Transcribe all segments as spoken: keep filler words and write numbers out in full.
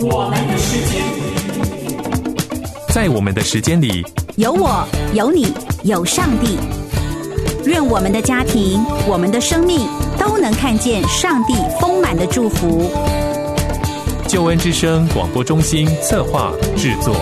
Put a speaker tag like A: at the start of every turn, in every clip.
A: 我们的时间，
B: 在我们的时间里，
C: 有我，有你，有上帝。愿我们的家庭，我们的生命都能看见上帝丰满的祝福。
B: 救恩之声广播中心策划制作。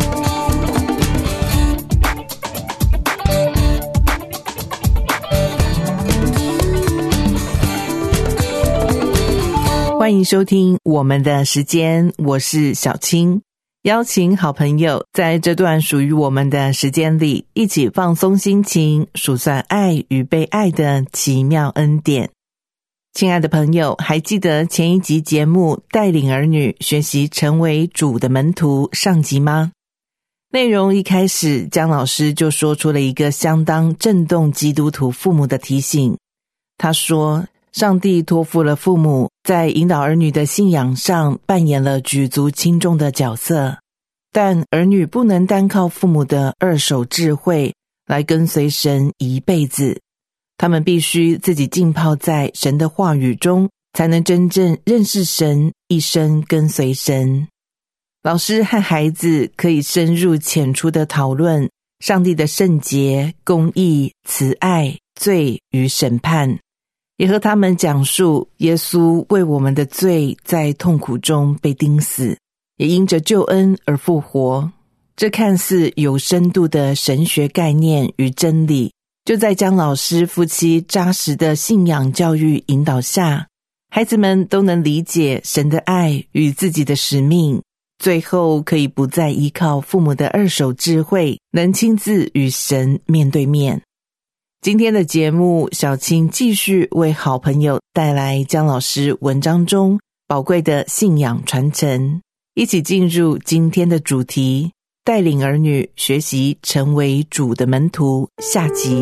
D: 欢迎收听我们的时间，我是小青，邀请好朋友在这段属于我们的时间里，一起放松心情，数算爱与被爱的奇妙恩典。亲爱的朋友，还记得前一集节目带领儿女学习成为主的门徒上集吗？内容一开始，江老师就说出了一个相当震动基督徒父母的提醒。他说，上帝托付了父母在引导儿女的信仰上扮演了举足轻重的角色，但儿女不能单靠父母的二手智慧来跟随神一辈子，他们必须自己浸泡在神的话语中，才能真正认识神，一生跟随神。老师和孩子可以深入浅出地讨论上帝的圣洁、公义、慈爱、罪与审判，也和他们讲述耶稣为我们的罪在痛苦中被钉死，也因着救恩而复活。这看似有深度的神学概念与真理，就在江老师夫妻扎实的信仰教育引导下，孩子们都能理解神的爱与自己的使命，最后可以不再依靠父母的二手智慧，能亲自与神面对面。今天的节目，小青继续为好朋友带来江老师文章中宝贵的信仰传承，一起进入今天的主题，带领儿女学习成为主的门徒下集。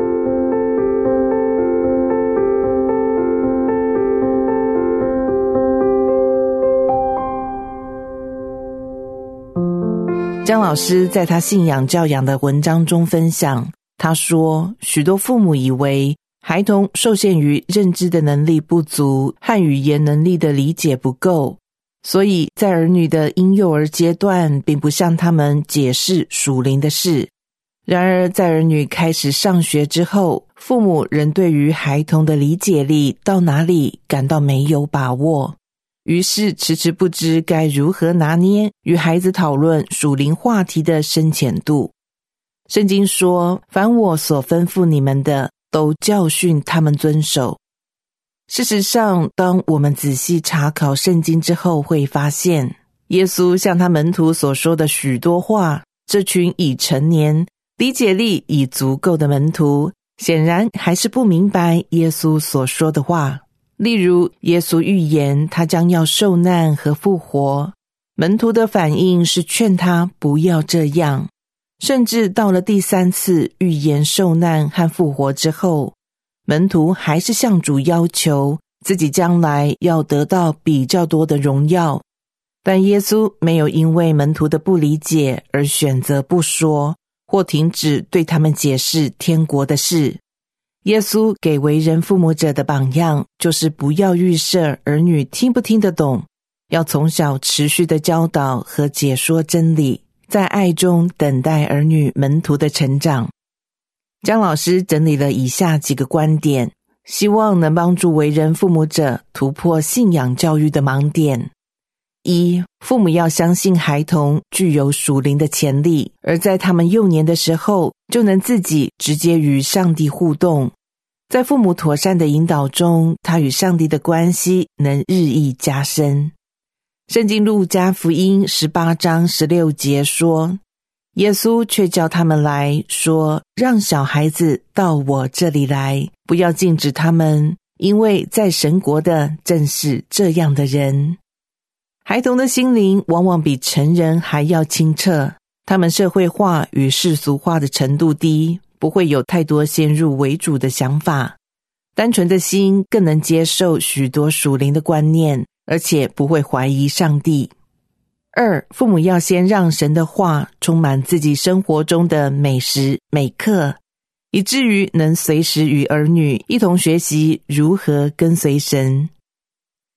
D: 江老师在他信仰教养的文章中分享，他说，许多父母以为孩童受限于认知的能力不足和语言能力的理解不够，所以在儿女的婴幼儿阶段并不向他们解释属灵的事。然而在儿女开始上学之后，父母仍对于孩童的理解力到哪里感到没有把握，于是迟迟不知该如何拿捏与孩子讨论属灵话题的深浅度。圣经说，凡我所吩咐你们的，都教训他们遵守。事实上，当我们仔细查考圣经之后，会发现耶稣向他门徒所说的许多话，这群已成年、理解力已足够的门徒，显然还是不明白耶稣所说的话。例如，耶稣预言他将要受难和复活，门徒的反应是劝他不要这样。甚至到了第三次预言受难和复活之后，门徒还是向主要求自己将来要得到比较多的荣耀。但耶稣没有因为门徒的不理解而选择不说，或停止对他们解释天国的事。耶稣给为人父母者的榜样，就是不要预设儿女听不听得懂，要从小持续的教导和解说真理，在爱中等待儿女门徒的成长。江老师整理了以下几个观点，希望能帮助为人父母者突破信仰教育的盲点。一、父母要相信孩童具有属灵的潜力，而在他们幼年的时候，就能自己直接与上帝互动。在父母妥善的引导中，他与上帝的关系能日益加深。圣经路加福音十八章十六节说，耶稣却叫他们来说，让小孩子到我这里来，不要禁止他们，因为在神国的正是这样的人。孩童的心灵往往比成人还要清澈，他们社会化与世俗化的程度低，不会有太多先入为主的想法，单纯的心更能接受许多属灵的观念，而且不会怀疑上帝。二、父母要先让神的话充满自己生活中的每时每刻，以至于能随时与儿女一同学习如何跟随神。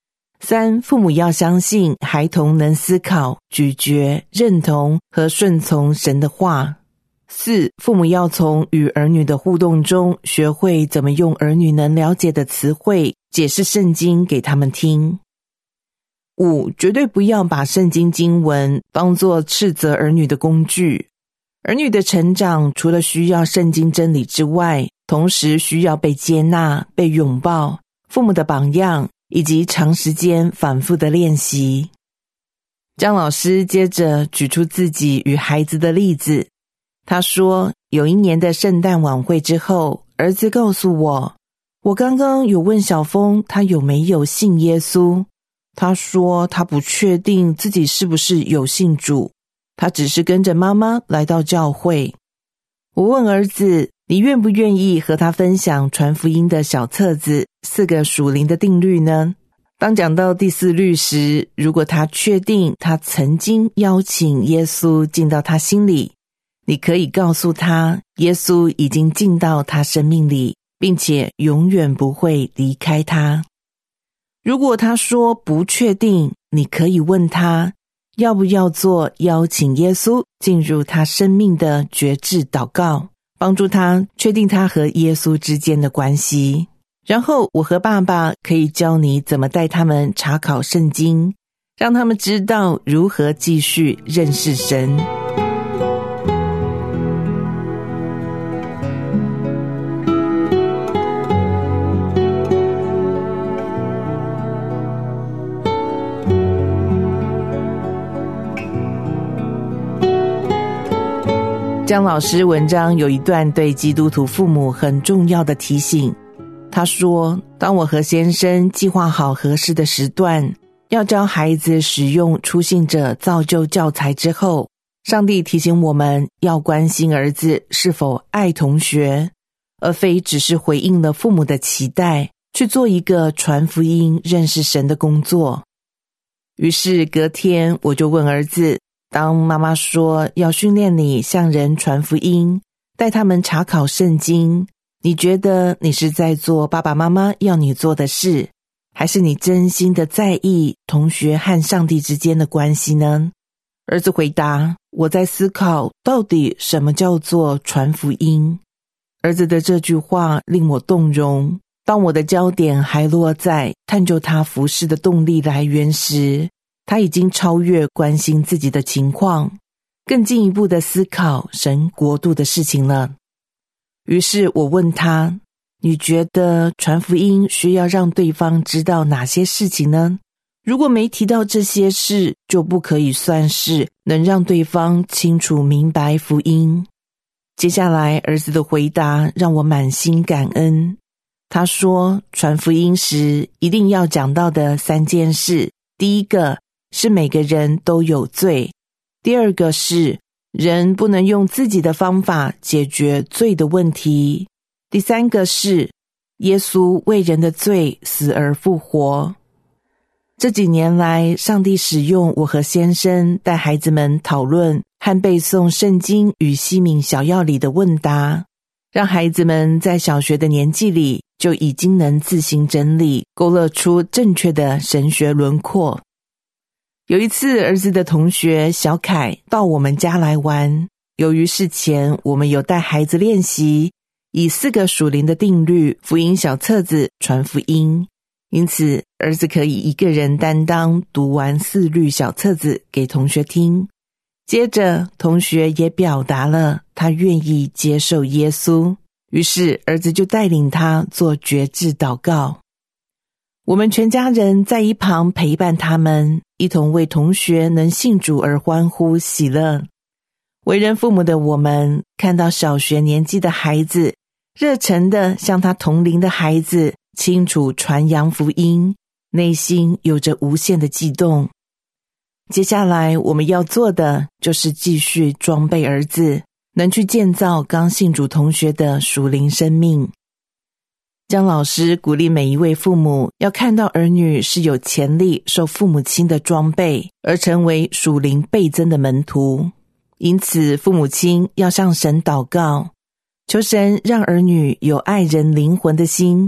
D: 三、父母要相信孩童能思考、咀嚼、认同和顺从神的话。四、父母要从与儿女的互动中学会怎么用儿女能了解的词汇解释圣经给他们听。五、绝对不要把圣经经文当作斥责儿女的工具。儿女的成长除了需要圣经真理之外，同时需要被接纳、被拥抱、父母的榜样以及长时间反复的练习。张老师接着举出自己与孩子的例子。他说，有一年的圣诞晚会之后，儿子告诉我，我刚刚有问小峰他有没有信耶稣。他说他不确定自己是不是有信主，他只是跟着妈妈来到教会。我问儿子，你愿不愿意和他分享传福音的小册子四个属灵的定律呢？当讲到第四律时，如果他确定他曾经邀请耶稣进到他心里，你可以告诉他，耶稣已经进到他生命里，并且永远不会离开他。如果他说不确定，你可以问他，要不要做邀请耶稣进入他生命的决志祷告，帮助他确定他和耶稣之间的关系。然后我和爸爸可以教你怎么带他们查考圣经，让他们知道如何继续认识神。江老师文章有一段对基督徒父母很重要的提醒。他说，当我和先生计划好合适的时段，要教孩子使用初信者造就教材之后，上帝提醒我们要关心儿子是否爱同学，而非只是回应了父母的期待，去做一个传福音认识神的工作。于是隔天我就问儿子，当妈妈说要训练你向人传福音，带他们查考圣经，你觉得你是在做爸爸妈妈要你做的事，还是你真心的在意同学和上帝之间的关系呢？儿子回答，我在思考到底什么叫做传福音。儿子的这句话令我动容，当我的焦点还落在探究他服事的动力来源时，他已经超越关心自己的情况，更进一步的思考神国度的事情了。于是我问他，你觉得传福音需要让对方知道哪些事情呢？如果没提到这些事，就不可以算是能让对方清楚明白福音。接下来儿子的回答让我满心感恩。他说，传福音时一定要讲到的三件事，第一个是每个人都有罪，第二个是人不能用自己的方法解决罪的问题，第三个是耶稣为人的罪死而复活。这几年来，上帝使用我和先生带孩子们讨论和背诵圣经与西敏小要理的问答，让孩子们在小学的年纪里就已经能自行整理，勾勒出正确的神学轮廓。有一次，儿子的同学小凯到我们家来玩，由于事前我们有带孩子练习以四个属灵的定律福音小册子传福音，因此儿子可以一个人担当读完四律小册子给同学听。接着同学也表达了他愿意接受耶稣，于是儿子就带领他做决志祷告。我们全家人在一旁陪伴他们，一同为同学能信主而欢呼喜乐。为人父母的我们，看到小学年纪的孩子热忱地向他同龄的孩子清楚传扬福音，内心有着无限的激动。接下来我们要做的就是继续装备儿子，能去建造刚信主同学的属灵生命。江老师鼓励每一位父母要看到儿女是有潜力受父母亲的装备，而成为属灵倍增的门徒。因此父母亲要向神祷告，求神让儿女有爱人灵魂的心，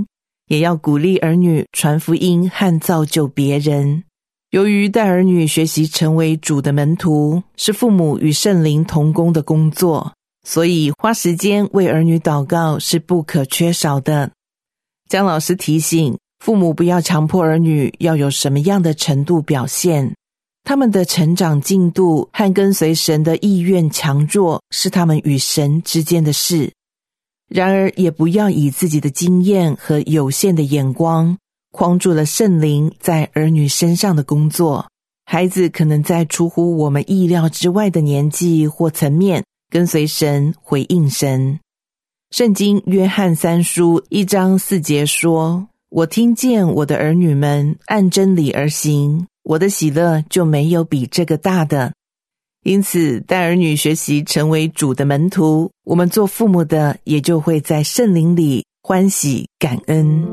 D: 也要鼓励儿女传福音和造就别人。由于带儿女学习成为主的门徒，是父母与圣灵同工的工作，所以花时间为儿女祷告是不可缺少的。江老师提醒，父母不要强迫儿女要有什么样的程度表现，他们的成长进度和跟随神的意愿强弱是他们与神之间的事。然而也不要以自己的经验和有限的眼光框住了圣灵在儿女身上的工作。孩子可能在出乎我们意料之外的年纪或层面跟随神，回应神。圣经约翰三书一章四节说，我听见我的儿女们按真理而行，我的喜乐就没有比这个大的。因此带儿女学习成为主的门徒，我们做父母的也就会在圣灵里欢喜感恩。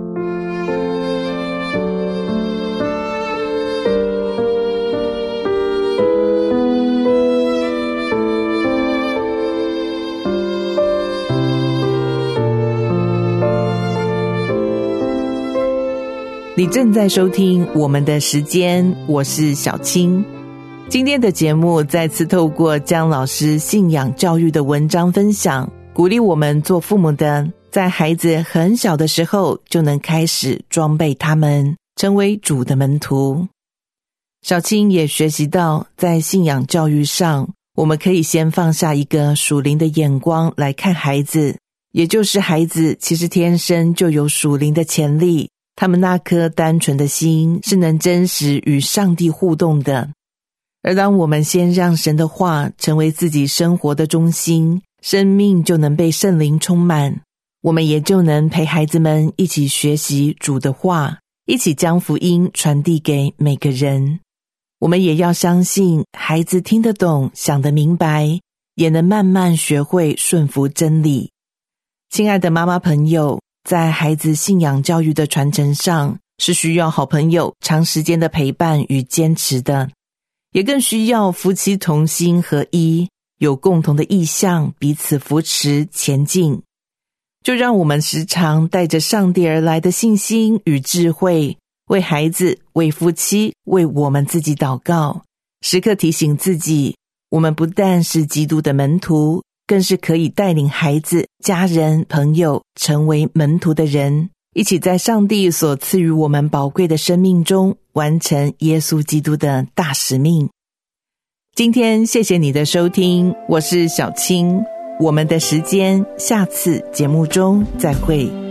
D: 你正在收听我们的时间，我是小青。今天的节目再次透过江老师信仰教育的文章分享，鼓励我们做父母的在孩子很小的时候就能开始装备他们成为主的门徒。小青也学习到，在信仰教育上，我们可以先放下一个属灵的眼光来看孩子，也就是孩子其实天生就有属灵的潜力，他们那颗单纯的心是能真实与上帝互动的。而当我们先让神的话成为自己生活的中心，生命就能被圣灵充满，我们也就能陪孩子们一起学习主的话，一起将福音传递给每个人。我们也要相信孩子听得懂，想得明白，也能慢慢学会顺服真理。亲爱的妈妈朋友，在孩子信仰教育的传承上，是需要好朋友长时间的陪伴与坚持的，也更需要夫妻同心合一，有共同的意向，彼此扶持前进。就让我们时常带着上帝而来的信心与智慧，为孩子、为夫妻、为我们自己祷告，时刻提醒自己，我们不但是基督的门徒，更是可以带领孩子、家人、朋友成为门徒的人，一起在上帝所赐予我们宝贵的生命中完成耶稣基督的大使命。今天谢谢你的收听，我是小青，我们的时间下次节目中再会。